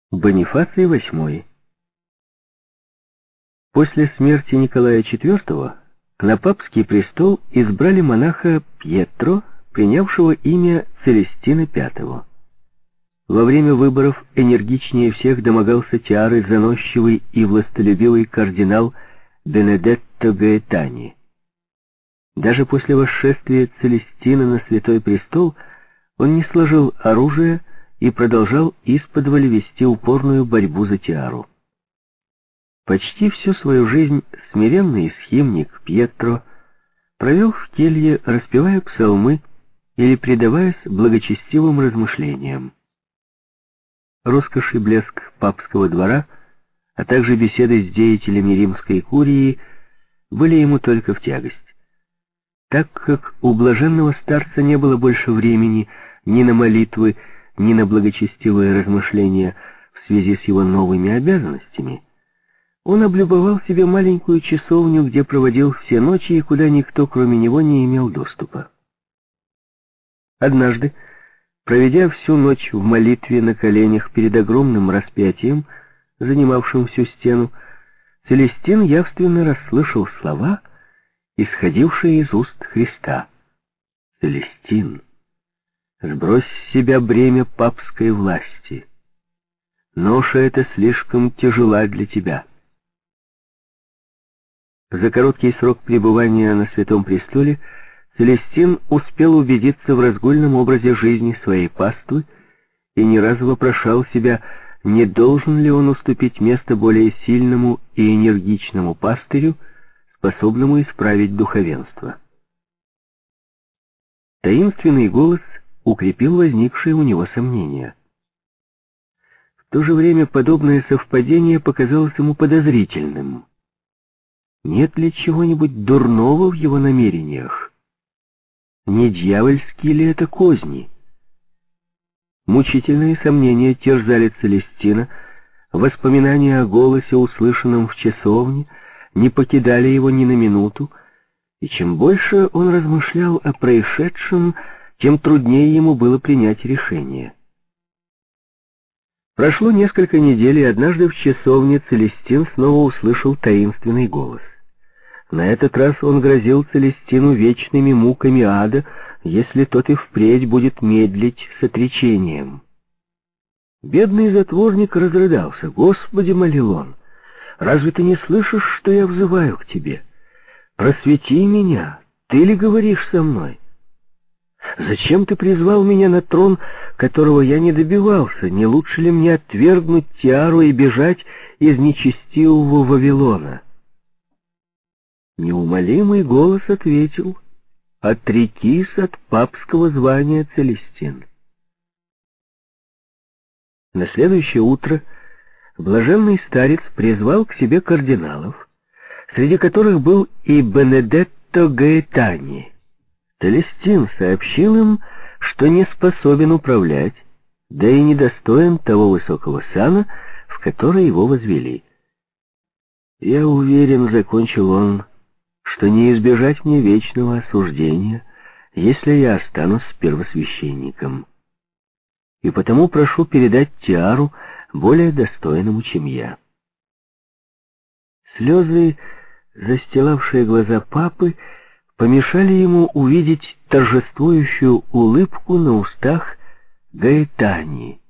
Бонифаций VIII. После смерти Николая IV на папский престол избрали монаха Пьетро, принявшего имя Целестина V. Во время выборов энергичнее всех домогался тиары заносчивый и властолюбивый кардинал Бенедетто Гаэтани. Даже после восшествия Целестина на Святой Престол он не сложил оружие и продолжал исподволь вести упорную борьбу за тиару. Почти всю свою жизнь смиренный схимник Пьетро провел в келье, распевая псалмы или предаваясь благочестивым размышлениям. Роскошь и блеск папского двора, а также беседы с деятелями римской курии были ему только в тягость. Так как у блаженного старца не было больше времени ни на молитвы, ни на благочестивые размышления в связи с его новыми обязанностями, он облюбовал себе маленькую часовню, где проводил все ночи и куда никто, кроме него, не имел доступа. Однажды, проведя всю ночь в молитве на коленях перед огромным распятием, занимавшим всю стену, Целестин явственно расслышал слова, исходившие из уст Христа. «Целестин, сбрось с себя бремя папской власти. Ноша эта слишком тяжела для тебя». За короткий срок пребывания на Святом Престоле Целестин успел убедиться в разгульном образе жизни своей паствы и не раз вопрошал себя, не должен ли он уступить место более сильному и энергичному пастырю, способному исправить духовенство. Таинственный голос укрепил возникшие у него сомнения. В то же время подобное совпадение показалось ему подозрительным. Нет ли чего-нибудь дурного в его намерениях? Не дьявольские ли это козни? Мучительные сомнения терзали Целестина, воспоминания о голосе, услышанном в часовне, не покидали его ни на минуту, и чем больше он размышлял о происшедшем, тем труднее ему было принять решение. Прошло несколько недель, и однажды в часовне Целестин снова услышал таинственный голос. На этот раз он грозил Целестину вечными муками ада, если тот и впредь будет медлить с отречением. Бедный затворник разрыдался. «Господи, — молил он, — разве ты не слышишь, что я взываю к тебе? Просвети меня, ты ли говоришь со мной? Зачем ты призвал меня на трон, которого я не добивался? Не лучше ли мне отвергнуть тиару и бежать из нечестивого Вавилона?» Неумолимый голос ответил: «Отрекись от папского звания, Целестин». На следующее утро блаженный старец призвал к себе кардиналов, среди которых был и Бенедетто Гаэтани. Целестин сообщил им, что не способен управлять, да и недостоин того высокого сана, в который его возвели. «Я уверен, — закончил он, — что не избежать мне вечного осуждения, если я останусь первосвященником. И потому прошу передать тиару более достойному, чем я». Слезы, застилавшие глаза папы, помешали ему увидеть торжествующую улыбку на устах Гаэтани.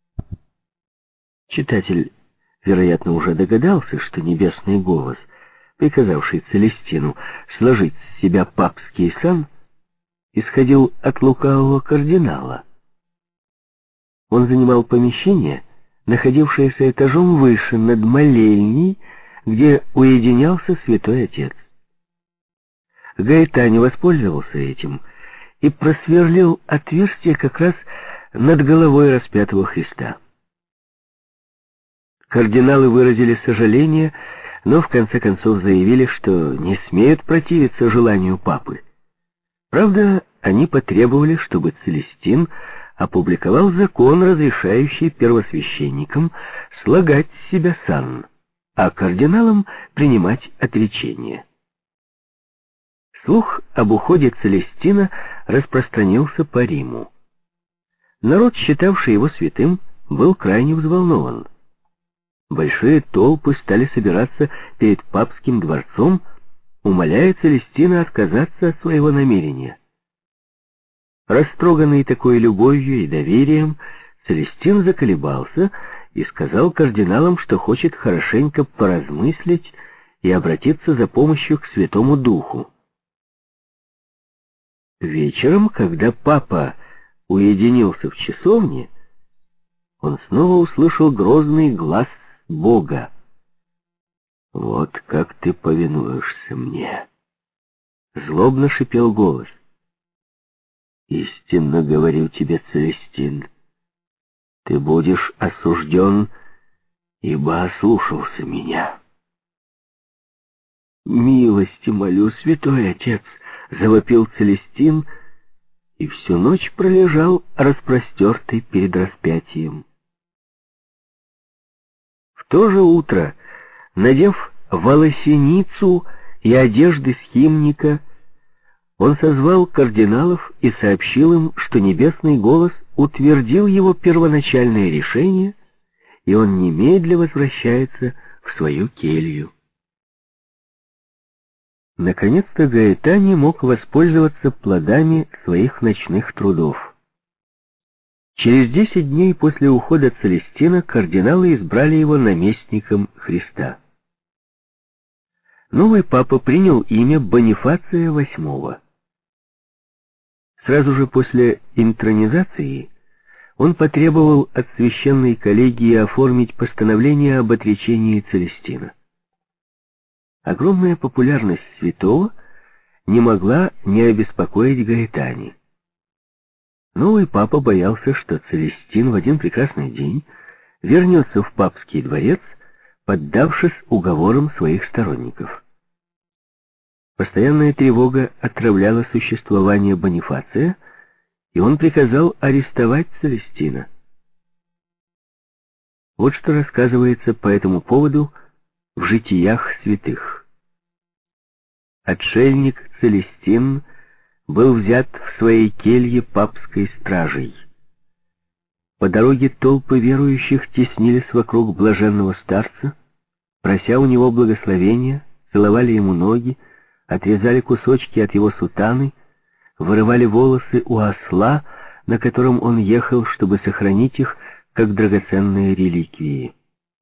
Читатель, вероятно, уже догадался, что небесный голос, приказавший Целестину сложить с себя папский сан, исходил от лукавого кардинала. Он занимал помещение, находившееся этажом выше, над молельней, где уединялся святой отец. Гаэтани воспользовался этим и просверлил отверстие как раз над головой распятого Христа. Кардиналы выразили сожаление, но в конце концов заявили, что не смеют противиться желанию папы. Правда, они потребовали, чтобы Целестин опубликовал закон, разрешающий первосвященникам слагать с себя сан, а кардиналам принимать отречение. Слух об уходе Целестина распространился по Риму. Народ, считавший его святым, был крайне взволнован. большие толпы стали собираться перед папским дворцом, умоляя Целестина отказаться от своего намерения. Растроганный такой любовью и доверием, Целестин заколебался и сказал кардиналам, что хочет хорошенько поразмыслить и обратиться за помощью к Святому Духу. Вечером, когда папа уединился в часовне, он снова услышал грозный глас Бога. «Вот как ты повинуешься мне!» Злобно шипел голос. «Истинно говорю тебе, Целестин, ты будешь осужден, ибо ослушался меня». «Милости молю, святой отец!» — завопил Целестин и всю ночь пролежал распростертый перед распятием. В то же утро, надев волосеницу и одежды схимника, он созвал кардиналов и сообщил им, что небесный голос утвердил его первоначальное решение, и он немедля возвращается в свою келью. Наконец-то Гаэтани мог воспользоваться плодами своих ночных трудов. Через 10 дней после ухода Целестина кардиналы избрали его наместником Христа. Новый папа принял имя Бонифация VIII. Сразу же после интронизации он потребовал от священной коллегии оформить постановление об отречении Целестина. Огромная популярность святого не могла не обеспокоить Гаэтани. Новый папа боялся, что Целестин в один прекрасный день вернется в папский дворец, поддавшись уговорам своих сторонников. Постоянная тревога отравляла существование Бонифация, и он приказал арестовать Целестина. Вот что рассказывается по этому поводу в житиях святых. Отшельник Целестин был взят в своей келье папской стражей. По дороге толпы верующих теснились вокруг блаженного старца, прося у него благословения, целовали ему ноги, отрезали кусочки от его сутаны, вырывали волосы у осла, на котором он ехал, чтобы сохранить их как драгоценные реликвии.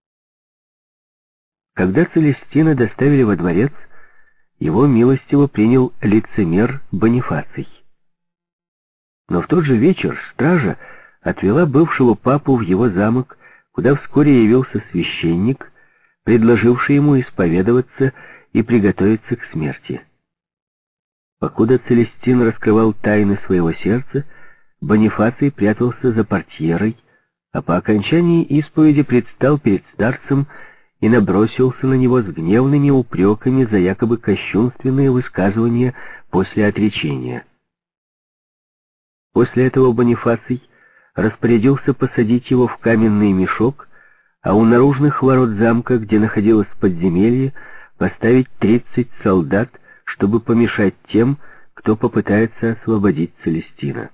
Когда Целестина доставили во дворец, его милостиво принял лицемер Бонифаций. Но в тот же вечер стража отвела бывшего папу в его замок, куда вскоре явился священник, предложивший ему исповедоваться и приготовиться к смерти. Покуда Целестин раскрывал тайны своего сердца, Бонифаций прятался за портьерой, а по окончании исповеди предстал перед старцем и набросился на него с гневными упреками за якобы кощунственные высказывания после отречения. После этого Бонифаций распорядился посадить его в каменный мешок, а у наружных ворот замка, где находилось подземелье, поставить 30 солдат, чтобы помешать тем, кто попытается освободить Целестина.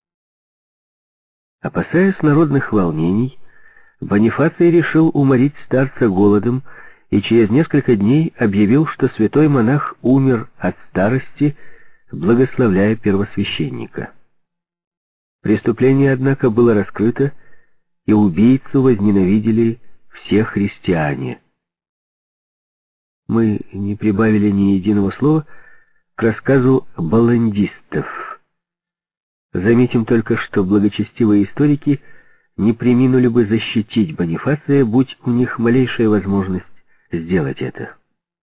Опасаясь народных волнений, Бонифаций решил уморить старца голодом и через несколько дней объявил, что святой монах умер от старости, благословляя первосвященника. Преступление, однако, было раскрыто, и убийцу возненавидели все христиане. Мы не прибавили ни единого слова к рассказу баландистов. Заметим только, что благочестивые историки не преминули бы защитить Бонифация, будь у них малейшая возможность сделать это.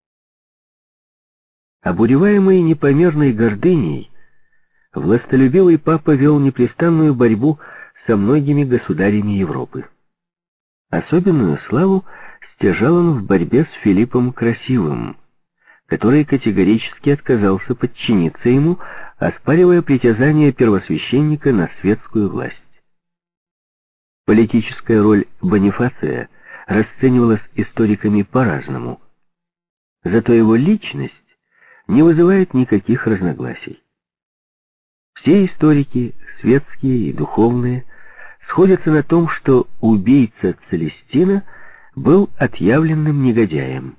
Обуреваемый непомерной гордыней, властолюбивый папа вел непрестанную борьбу со многими государями Европы. Особенную славу стяжал он в борьбе с Филиппом Красивым, который категорически отказался подчиниться ему, оспаривая притязание первосвященника на светскую власть. Политическая роль Бонифация расценивалась историками по-разному, зато его личность не вызывает никаких разногласий. Все историки, светские и духовные, сходятся на том, что убийца Целестина был отъявленным негодяем.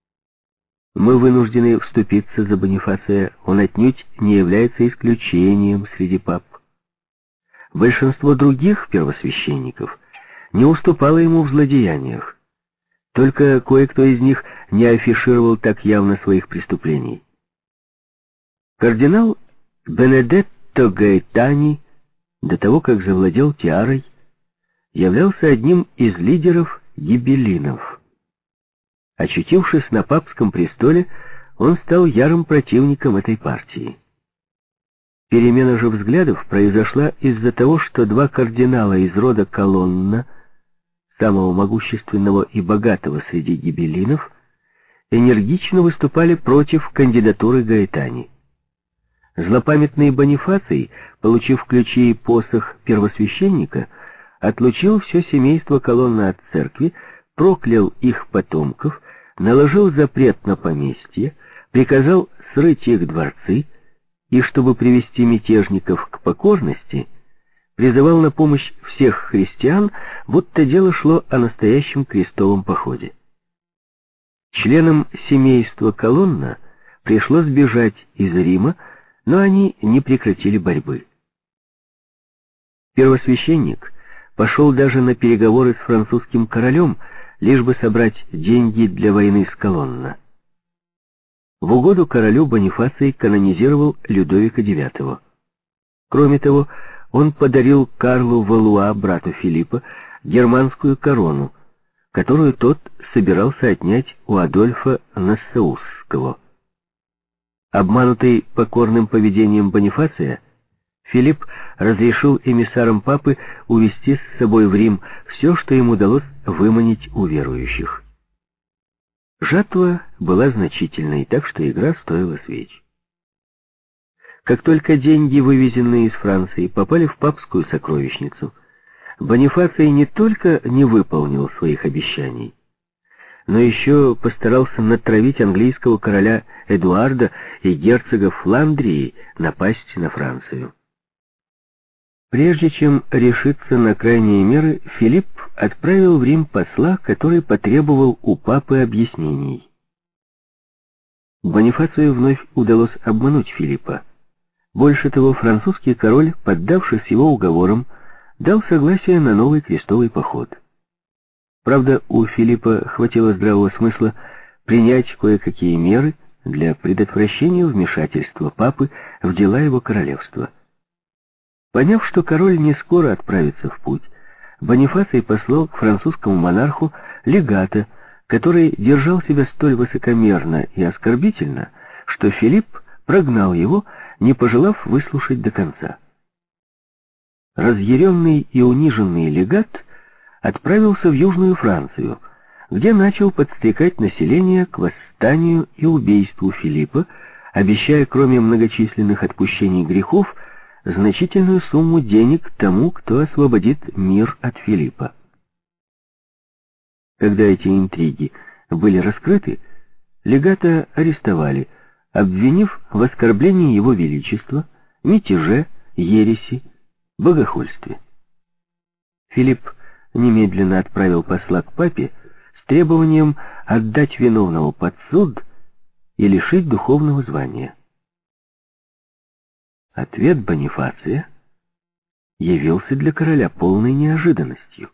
Мы вынуждены вступиться за Бонифация, он отнюдь не является исключением среди пап. Большинство других первосвященников не уступало ему в злодеяниях. Только кое-кто из них не афишировал так явно своих преступлений. Кардинал Бенедетто Гаэтани, до того, как завладел тиарой, являлся одним из лидеров гибеллинов. Очутившись на папском престоле, он стал ярым противником этой партии. Перемена же взглядов произошла из-за того, что два кардинала из рода Колонна, самого могущественного и богатого среди гибеллинов, энергично выступали против кандидатуры Гаэтани. Злопамятный Бонифаций, получив ключи и посох первосвященника, отлучил все семейство Колонна от церкви, проклял их потомков, наложил запрет на поместье, приказал срыть их дворцы и, чтобы привести мятежников к покорности, призывал на помощь всех христиан, будто дело шло о настоящем крестовом походе. Членам семейства Колонна пришлось бежать из Рима, но они не прекратили борьбы. Первосвященник пошел даже на переговоры с французским королем, лишь бы собрать деньги для войны с Колонна. В угоду королю Бонифаций канонизировал Людовика IX. Кроме того, он подарил Карлу Валуа, брату Филиппа, германскую корону, которую тот собирался отнять у Адольфа Нассаусского. Обманутый покорным поведением Бонифация, Филипп разрешил эмиссарам папы увезти с собой в Рим все, что им удалось выманить у верующих. Жатва была значительной, так что игра стоила свеч. Как только деньги, вывезенные из Франции, попали в папскую сокровищницу, Бонифаций не только не выполнил своих обещаний, но еще постарался натравить английского короля Эдуарда и герцога Фландрии напасть на Францию. Прежде чем решиться на крайние меры, Филипп отправил в Рим посла, который потребовал у папы объяснений. Бонифацию вновь удалось обмануть Филиппа. Больше того, французский король, поддавшись его уговорам, дал согласие на новый крестовый поход. Правда, у Филиппа хватило здравого смысла принять кое-какие меры для предотвращения вмешательства папы в дела его королевства. Поняв, что король не скоро отправится в путь, Бонифаций послал к французскому монарху легата, который держал себя столь высокомерно и оскорбительно, что Филипп прогнал его, не пожелав выслушать до конца. Разъяренный и униженный легат отправился в Южную Францию, где начал подстрекать население к восстанию и убийству Филиппа, обещая, кроме многочисленных отпущений грехов, значительную сумму денег тому, кто освободит мир от Филиппа. Когда эти интриги были раскрыты, легата арестовали, обвинив в оскорблении его величества, мятеже, ереси, богохульстве. Филипп немедленно отправил посла к папе с требованием отдать виновного под суд и лишить духовного звания. Ответ Бонифация явился для короля полной неожиданностью.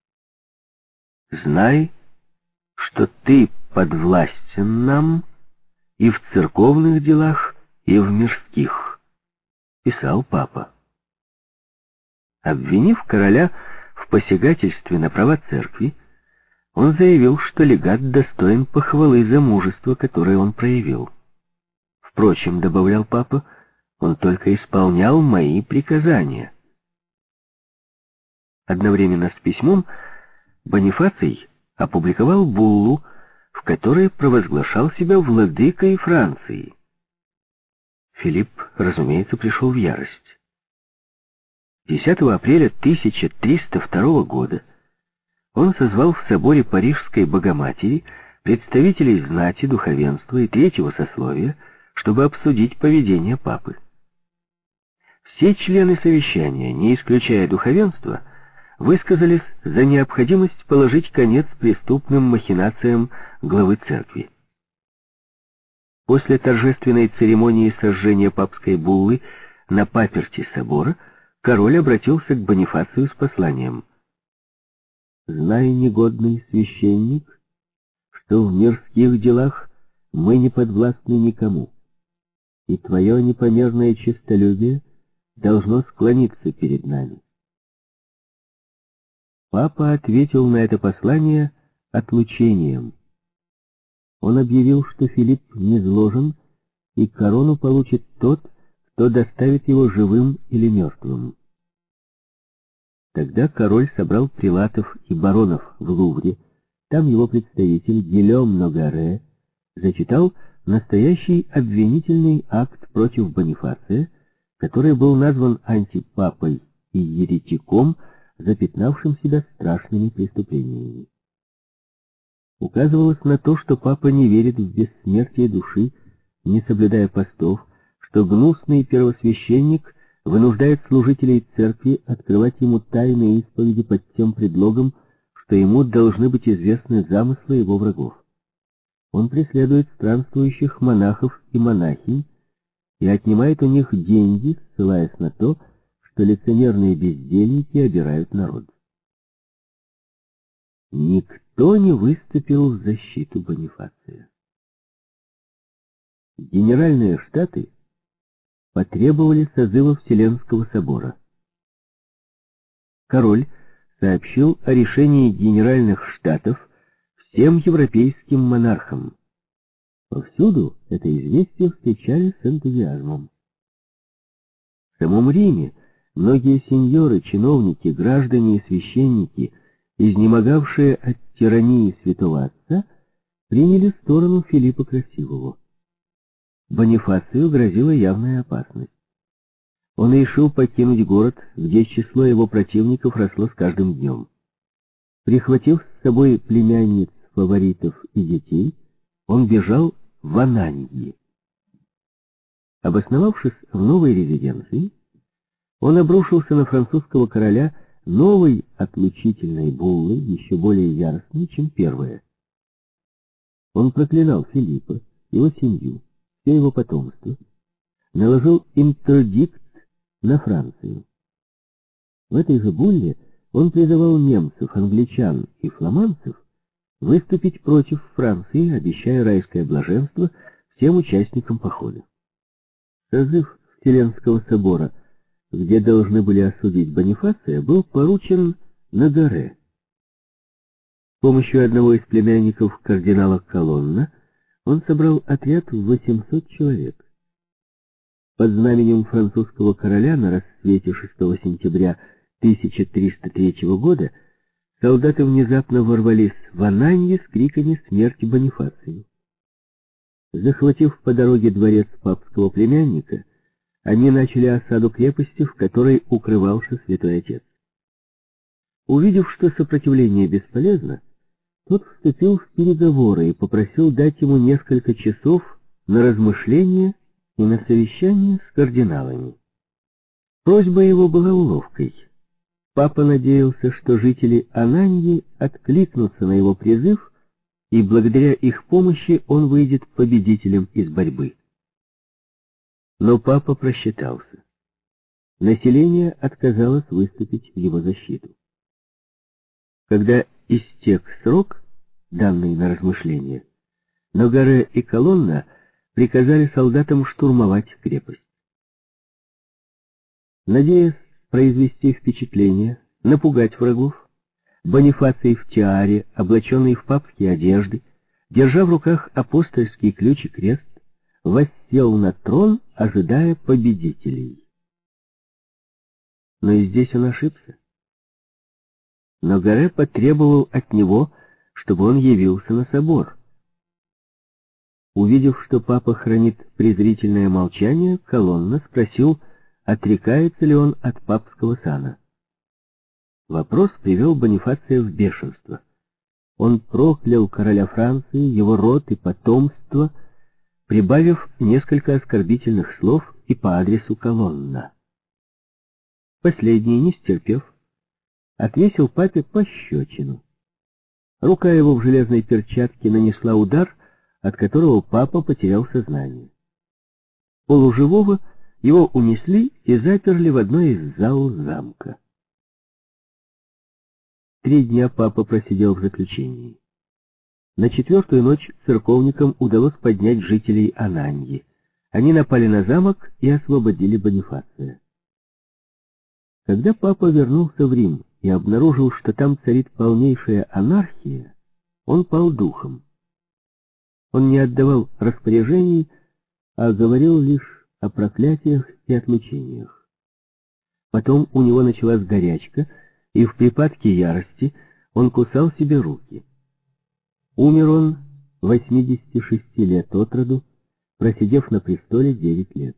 «Знай, что ты подвластен нам и в церковных делах, и в мирских», — писал папа. Обвинив короля в посягательстве на права церкви, он заявил, что легат достоин похвалы за мужество, которое он проявил. Впрочем, добавлял папа, он только исполнял мои приказания. Одновременно с письмом Бонифаций опубликовал буллу, в которой провозглашал себя владыкой Франции. Филипп, разумеется, пришел в ярость. 10 апреля 1302 года он созвал в соборе Парижской Богоматери представителей знати, духовенства и третьего сословия, чтобы обсудить поведение папы. Все члены совещания, не исключая духовенства, высказались за необходимость положить конец преступным махинациям главы церкви. После торжественной церемонии сожжения папской буллы на паперти собора король обратился к Бонифацию с посланием: «Знай, негодный священник, что в мирских делах мы не подвластны никому, и твое непомерное честолюбие должно склониться перед нами». Папа ответил на это послание отлучением. Он объявил, что Филипп низложен, и корону получит тот, кто доставит его живым или мертвым. Тогда король собрал прилатов и баронов в Лувре. Там его представитель Гильом Ногаре зачитал настоящий обвинительный акт против Бонифация, который был назван антипапой и еретиком, запятнавшим себя страшными преступлениями. Указывалось на то, что папа не верит в бессмертие души, не соблюдая постов, что гнусный первосвященник вынуждает служителей церкви открывать ему тайные исповеди под тем предлогом, что ему должны быть известны замыслы его врагов. Он преследует странствующих монахов и монахинь и отнимает у них деньги, ссылаясь на то, что лицемерные бездельники обирают народ. Никто не выступил в защиту Бонифация. Генеральные штаты потребовали созыва Вселенского собора. Король сообщил о решении Генеральных штатов всем европейским монархам. Повсюду это известие встречали с энтузиазмом. В самом Риме многие сеньоры, чиновники, граждане и священники, изнемогавшие от тирании святого отца, приняли сторону Филиппа Красивого. Бонифацию грозила явная опасность. Он решил покинуть город, где число его противников росло с каждым днем. Прихватив с собой племянниц, фаворитов и детей, он бежал в Ананьи. Обосновавшись в новой резиденции, он обрушился на французского короля новой отлучительной буллой, еще более яростной, чем первая. Он проклинал Филиппа, его семью, все его потомство, наложил интердикт на Францию. В этой же булле он призывал немцев, англичан и фламандцев выступить против Франции, обещая райское блаженство всем участникам похода. Созыв Вселенского собора, где должны были осудить Бонифация, был поручен Ногаре. С помощью одного из племянников кардинала Колонна он собрал отряд в 800 человек. Под знаменем французского короля на рассвете 6 сентября 1303 года солдаты внезапно ворвались в Ананьи с криками «Смерть Бонифацию!». Захватив по дороге дворец папского племянника, они начали осаду крепости, в которой укрывался святой отец. Увидев, что сопротивление бесполезно, тот вступил в переговоры и попросил дать ему несколько часов на размышления и на совещание с кардиналами. Просьба его была уловкой. Папа надеялся, что жители Ананьи откликнутся на его призыв, и благодаря их помощи он выйдет победителем из борьбы. Но папа просчитался. Население отказалось выступить в его защиту. Когда истек срок, данный на размышление, Ногаре и Колонна приказали солдатам штурмовать крепость. Надеясь произвести впечатление, напугать врагов, Бонифаций в тиаре, облаченный в папские одежды, держа в руках апостольский ключ и крест, воссел на трон, ожидая победителей. Но и здесь он ошибся. Ногаре потребовал от него, чтобы он явился на собор. Увидев, что папа хранит презрительное молчание, Колонна спросил, отрекается ли он от папского сана. Вопрос привел Бонифация в бешенство. Он проклял короля Франции, его род и потомство, прибавив несколько оскорбительных слов и по адресу Колонна. Последний, не стерпев, отвесил папе пощечину. Рука его в железной перчатке нанесла удар, от которого папа потерял сознание. Полуживого его унесли и заперли в одной из зал замка. 3 дня папа просидел в заключении. На 4-ю ночь церковникам удалось поднять жителей Ананьи. Они напали на замок и освободили Бонифация. Когда папа вернулся в Рим и обнаружил, что там царит полнейшая анархия, он пал духом. Он не отдавал распоряжений, а говорил лишь о проклятиях и отлучениях. Потом у него началась горячка, и в припадке ярости он кусал себе руки. Умер он 86 лет от роду, просидев на престоле 9 лет.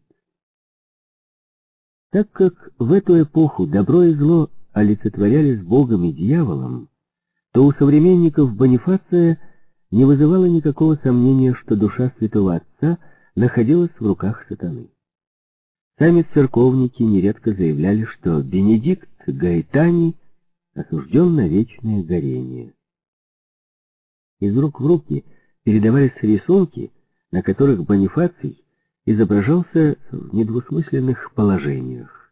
Так как в эту эпоху добро и зло олицетворялись Богом и дьяволом, то у современников Бонифация не вызывало никакого сомнения, что душа святого отца находилась в руках сатаны. Сами церковники нередко заявляли, что Бенедикт Гаэтаний осужден на вечное горение. Из рук в руки передавались рисунки, на которых Бонифаций изображался в недвусмысленных положениях.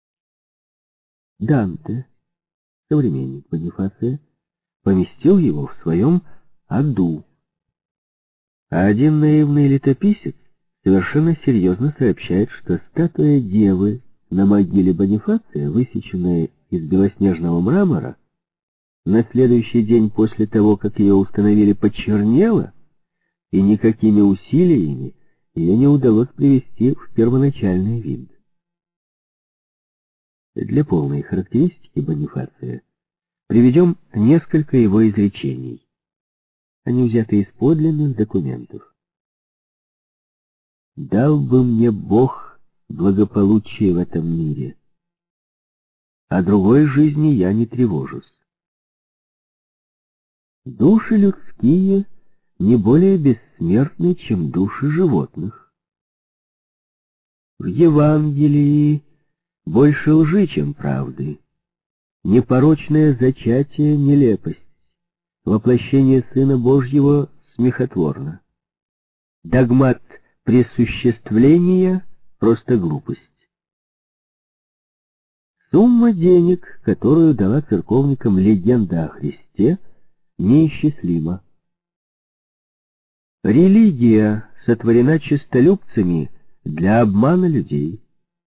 Данте, современник Бонифация, поместил его в своем аду. А один наивный летописец совершенно серьезно сообщает, что статуя Девы на могиле Бонифация, высеченная из белоснежного мрамора, на следующий день после того, как ее установили, почернела, и никакими усилиями ее не удалось привести в первоначальный вид. Для полной характеристики Бонифация приведем несколько его изречений. Они взяты из подлинных документов. «Дал бы мне Бог благополучие в этом мире, о другой жизни я не тревожусь. Души людские не более бессмертны, чем души животных. В Евангелии больше лжи, чем правды. Непорочное зачатие — нелепость, воплощение Сына Божьего смехотворно. Догмат пресуществления — просто глупость. Сумма денег, которую дала церковникам легенда о Христе, неисчислима. Религия сотворена честолюбцами для обмана людей.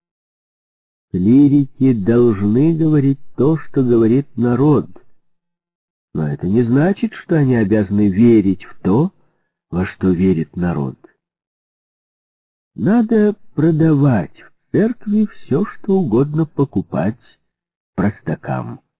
Клирики должны говорить то, что говорит народ, но это не значит, что они обязаны верить в то, во что верит народ. Надо продавать в церкви все, что угодно покупать простакам.